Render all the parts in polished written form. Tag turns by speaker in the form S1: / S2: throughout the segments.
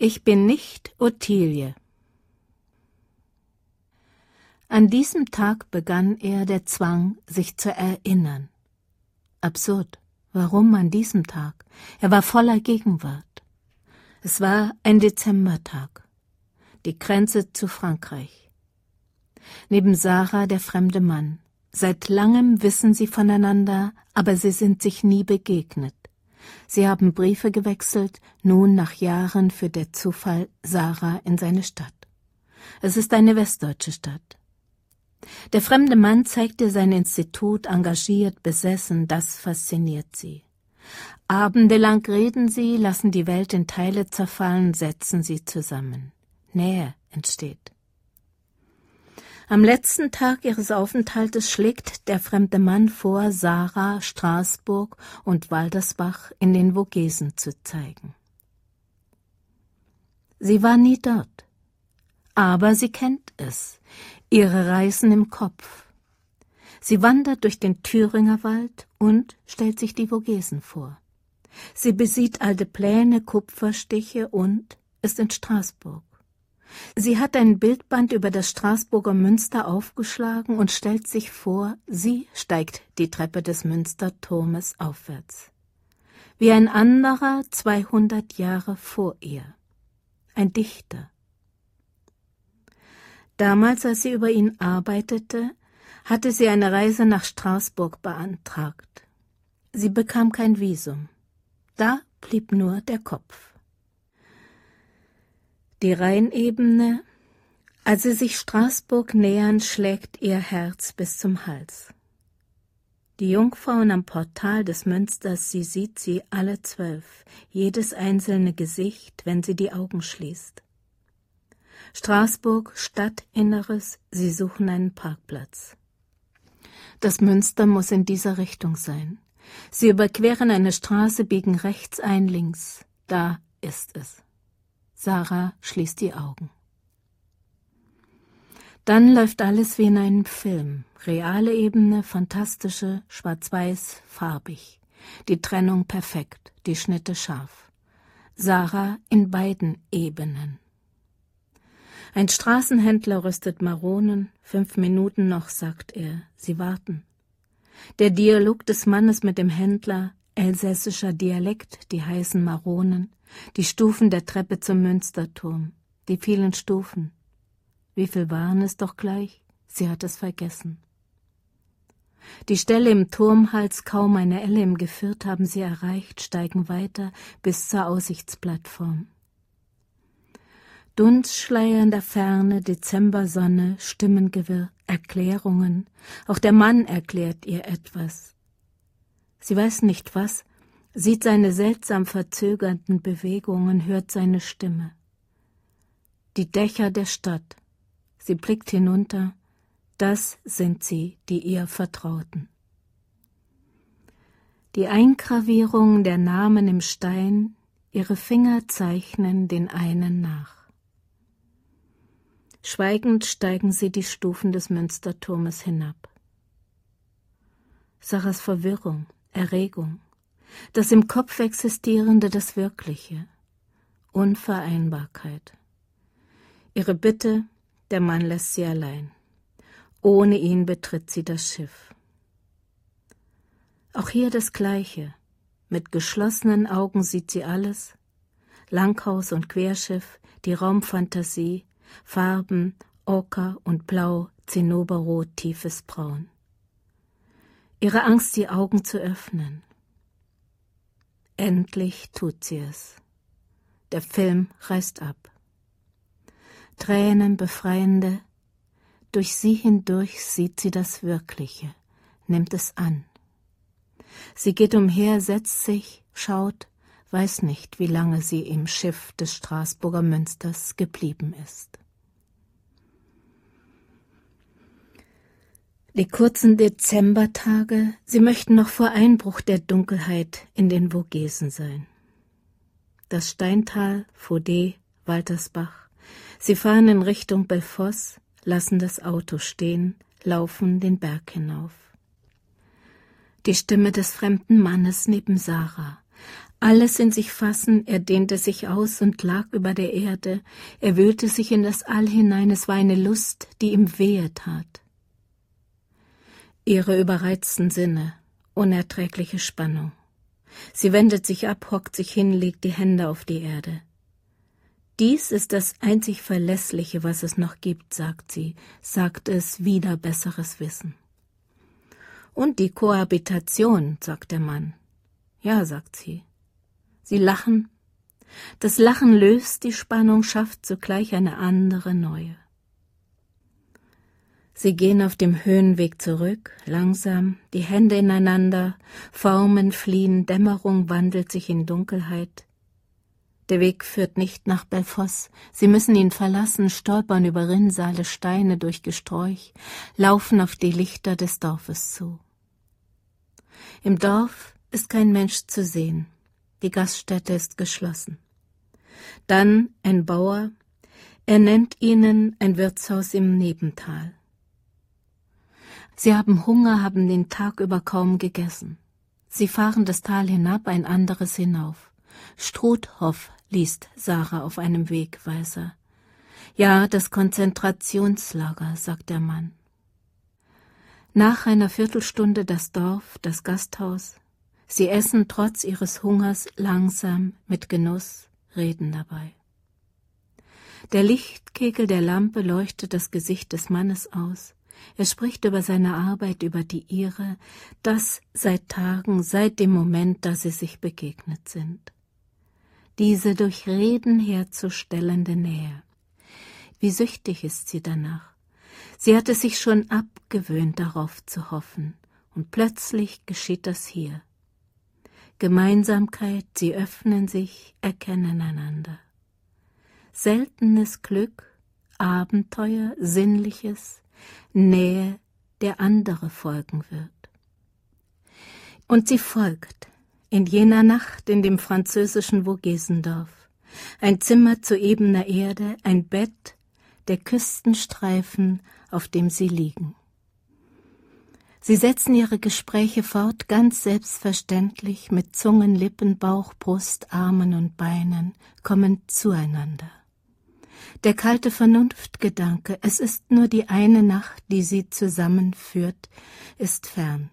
S1: Ich bin nicht Ottilie. An diesem Tag begann er der Zwang, sich zu erinnern. Absurd. Warum an diesem Tag? Er war voller Gegenwart. Es war ein Dezembertag. Die Grenze zu Frankreich. Neben Sarah der fremde Mann. Seit langem wissen sie voneinander, aber sie sind sich nie begegnet. Sie haben Briefe gewechselt, nun nach Jahren führt der Zufall Sarah in seine Stadt. Es ist eine westdeutsche Stadt. Der fremde Mann zeigt ihr sein Institut, engagiert, besessen, das fasziniert sie. Abendelang reden sie, lassen die Welt in Teile zerfallen, setzen sie zusammen. Nähe entsteht. Am letzten Tag ihres Aufenthaltes schlägt der fremde Mann vor, Sarah, Straßburg und Waldersbach in den Vogesen zu zeigen. Sie war nie dort, aber sie kennt es, ihre Reisen im Kopf. Sie wandert durch den Thüringer Wald und stellt sich die Vogesen vor. Sie besieht alte Pläne, Kupferstiche und ist in Straßburg. Sie hat ein Bildband über das Straßburger Münster aufgeschlagen und stellt sich vor, sie steigt die Treppe des Münsterturmes aufwärts. Wie ein anderer 200 Jahre vor ihr. Ein Dichter. Damals, als sie über ihn arbeitete, hatte sie eine Reise nach Straßburg beantragt. Sie bekam kein Visum. Da blieb nur der Kopf. Die Rheinebene, als sie sich Straßburg nähern, schlägt ihr Herz bis zum Hals. Die Jungfrauen am Portal des Münsters, sie sieht sie alle 12, jedes einzelne Gesicht, wenn sie die Augen schließt. Straßburg, Stadtinneres, sie suchen einen Parkplatz. Das Münster muss in dieser Richtung sein. Sie überqueren eine Straße, biegen rechts ein, links. Da ist es. Sarah schließt die Augen. Dann läuft alles wie in einem Film. Reale Ebene, fantastische, schwarz-weiß, farbig. Die Trennung perfekt, die Schnitte scharf. Sarah in beiden Ebenen. Ein Straßenhändler rüstet Maronen. 5 Minuten noch, sagt er. Sie warten. Der Dialog des Mannes mit dem Händler, elsässischer Dialekt, die heißen Maronen. Die Stufen der Treppe zum Münsterturm, die vielen Stufen. Wie viel waren es doch gleich? Sie hat es vergessen. Die Stelle im Turmhals, kaum eine Elle im Geviert, haben sie erreicht, steigen weiter bis zur Aussichtsplattform. Dunstschleier in der Ferne, Dezembersonne, Stimmengewirr, Erklärungen. Auch der Mann erklärt ihr etwas. Sie weiß nicht was, sieht seine seltsam verzögernden Bewegungen, hört seine Stimme. Die Dächer der Stadt. Sie blickt hinunter. Das sind sie, die ihr vertrauten. Die Eingravierungen der Namen im Stein, ihre Finger zeichnen den einen nach. Schweigend steigen sie die Stufen des Münsterturmes hinab. Sarahs Verwirrung, Erregung. Das im Kopf Existierende, das Wirkliche. Unvereinbarkeit. Ihre Bitte, der Mann lässt sie allein. Ohne ihn betritt sie das Schiff. Auch hier das Gleiche. Mit geschlossenen Augen sieht sie alles. Langhaus und Querschiff, die Raumfantasie, Farben, Oker und Blau, Zinnoberrot, tiefes Braun. Ihre Angst, die Augen zu öffnen. Endlich tut sie es. Der Film reißt ab. Tränen befreiende, durch sie hindurch sieht sie das Wirkliche, nimmt es an. Sie geht umher, setzt sich, schaut, weiß nicht, wie lange sie im Schiff des Straßburger Münsters geblieben ist. Die kurzen Dezembertage, sie möchten noch vor Einbruch der Dunkelheit in den Vogesen sein. Das Steintal, Vaudet, Waltersbach. Sie fahren in Richtung Belfosse, lassen das Auto stehen, laufen den Berg hinauf. Die Stimme des fremden Mannes neben Sarah. Alles in sich fassen, er dehnte sich aus und lag über der Erde, er wühlte sich in das All hinein, es war eine Lust, die ihm wehe tat. Ihre überreizten Sinne, unerträgliche Spannung. Sie wendet sich ab, hockt sich hin, legt die Hände auf die Erde. Dies ist das einzig Verlässliche, was es noch gibt, sagt sie, sagt es wider besseres Wissen. Und die Kohabitation, sagt der Mann. Ja, sagt sie. Sie lachen. Das Lachen löst die Spannung, schafft zugleich eine andere neue. Sie gehen auf dem Höhenweg zurück, langsam, die Hände ineinander, Formen fliehen, Dämmerung wandelt sich in Dunkelheit. Der Weg führt nicht nach Belfosse, sie müssen ihn verlassen, stolpern über Rinnsale, Steine durch Gesträuch, laufen auf die Lichter des Dorfes zu. Im Dorf ist kein Mensch zu sehen, die Gaststätte ist geschlossen. Dann ein Bauer, er nennt ihnen ein Wirtshaus im Nebental. Sie haben Hunger, haben den Tag über kaum gegessen. Sie fahren das Tal hinab, ein anderes hinauf. Struthof liest Sarah auf einem Wegweiser. Ja, das Konzentrationslager, sagt der Mann. Nach einer Viertelstunde das Dorf, das Gasthaus. Sie essen trotz ihres Hungers langsam, mit Genuss, reden dabei. Der Lichtkegel der Lampe leuchtet das Gesicht des Mannes aus. Er spricht über seine Arbeit, über die ihre, das seit Tagen, seit dem Moment, da sie sich begegnet sind. Diese durch Reden herzustellende Nähe. Wie süchtig ist sie danach. Sie hatte sich schon abgewöhnt, darauf zu hoffen, und plötzlich geschieht das hier. Gemeinsamkeit, sie öffnen sich, erkennen einander. Seltenes Glück, Abenteuer, Sinnliches, Nähe, der andere folgen wird. Und sie folgt, in jener Nacht in dem französischen Vogesendorf. Ein Zimmer zu ebener Erde, ein Bett, der Küstenstreifen, auf dem sie liegen. Sie setzen ihre Gespräche fort, ganz selbstverständlich, mit Zungen, Lippen, Bauch, Brust, Armen und Beinen, kommen zueinander. Der kalte Vernunftgedanke, es ist nur die eine Nacht, die sie zusammenführt, ist fern.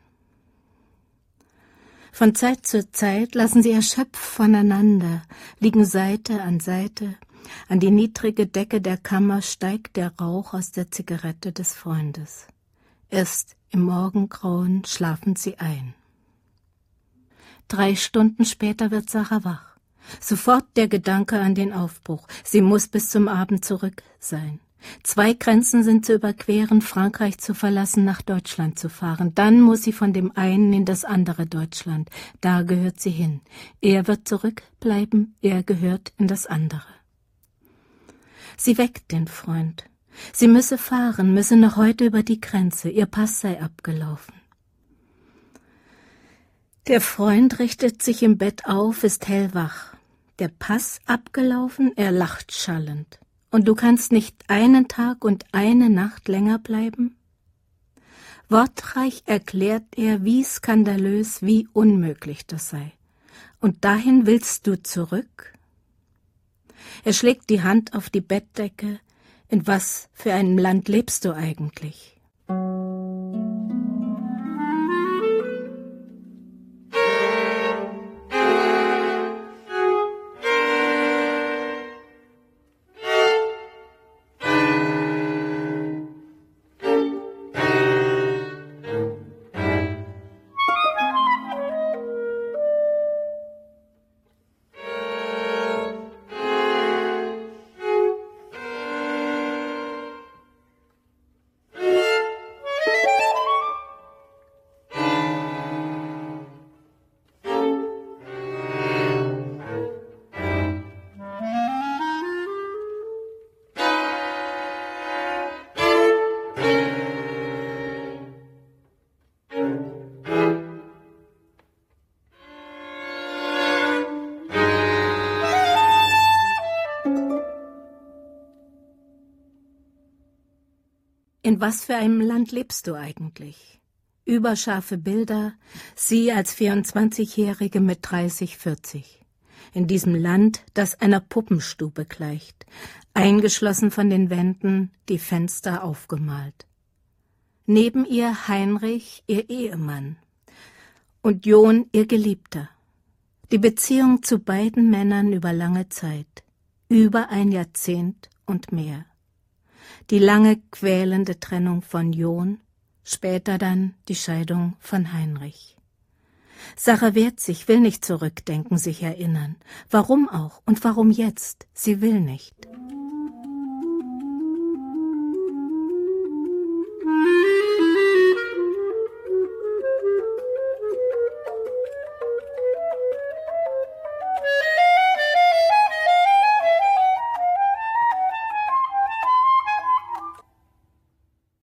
S1: Von Zeit zu Zeit lassen sie erschöpft voneinander, liegen Seite an Seite. An die niedrige Decke der Kammer steigt der Rauch aus der Zigarette des Freundes. Erst im Morgengrauen schlafen sie ein. 3 Stunden später wird Sarah wach. Sofort der Gedanke an den Aufbruch. Sie muss bis zum Abend zurück sein. 2 Grenzen sind zu überqueren, Frankreich zu verlassen, nach Deutschland zu fahren. Dann muss sie von dem einen in das andere Deutschland. Da gehört sie hin. Er wird zurückbleiben, er gehört in das andere. Sie weckt den Freund. Sie müsse fahren, müsse noch heute über die Grenze. Ihr Pass sei abgelaufen. Der Freund richtet sich im Bett auf, ist hellwach. Der Pass abgelaufen, er lacht schallend. Und du kannst nicht einen Tag und eine Nacht länger bleiben? Wortreich erklärt er, wie skandalös, wie unmöglich das sei. Und dahin willst du zurück? Er schlägt die Hand auf die Bettdecke. In was für einem Land lebst du eigentlich? In was für einem Land lebst du eigentlich? Überscharfe Bilder, sie als 24-Jährige mit 30, 40. in diesem Land, das einer Puppenstube gleicht, eingeschlossen von den Wänden, die Fenster aufgemalt. Neben ihr Heinrich, ihr Ehemann, und John, ihr Geliebter. Die Beziehung zu beiden Männern über lange Zeit, über ein Jahrzehnt und mehr. Die lange quälende Trennung von John, später dann die Scheidung von Heinrich. Sarah wehrt sich, will nicht zurückdenken, sich erinnern. Warum auch und warum jetzt? Sie will nicht.